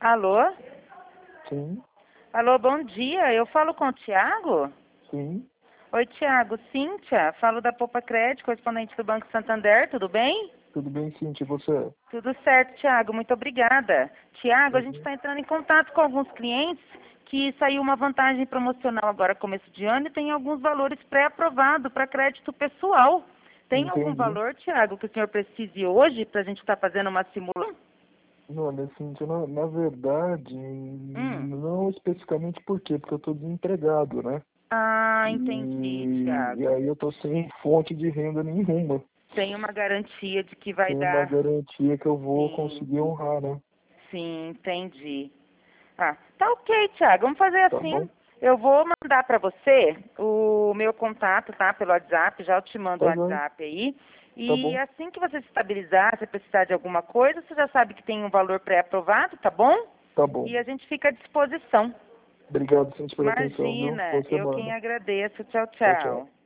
Alô? Sim, Alô, bom dia. Eu falo com o Tiago? sim, Oi, Tiago. Cíntia, falo da Poupa Crédito, correspondente do Banco Santander, tudo bem? tudo bem, Cintia, e você? Tudo certo, Tiago. Muito obrigada. Tiago, a gente Uhum. está entrando em contato com alguns clientes que saiu uma vantagem promocional agora, começo de ano, e tem alguns valores pré-aprovados para crédito pessoal. Tem algum Entendi. valor, Tiago, que o senhor precise hoje para a gente estar fazendo uma simulação? Olha, Cintia, na verdade, Hum. não especificamente por quê, porque eu estou desempregado, né? Ah, entendi, E Tiago. aí eu estou sem fonte de renda nenhuma. Tem uma garantia de que vai Tem uma dar. garantia que eu vou Sim, conseguir honrar, né? sim, entendi. Ah, tá ok, Thiago. Vamos fazer Tá assim. bom? Eu vou mandar para você o meu contato, tá? Pelo WhatsApp. Já eu te mando o Tá bom, WhatsApp aí. tá E bom, assim que você se estabilizar, se precisar de alguma coisa, você já sabe que tem um valor pré-aprovado, tá bom? tá bom. E a gente fica à disposição. Obrigado, Cintia, pela atenção, viu? Imagina, Boa eu quem semana. agradeço. Tchau, Tchau, tchau. tchau.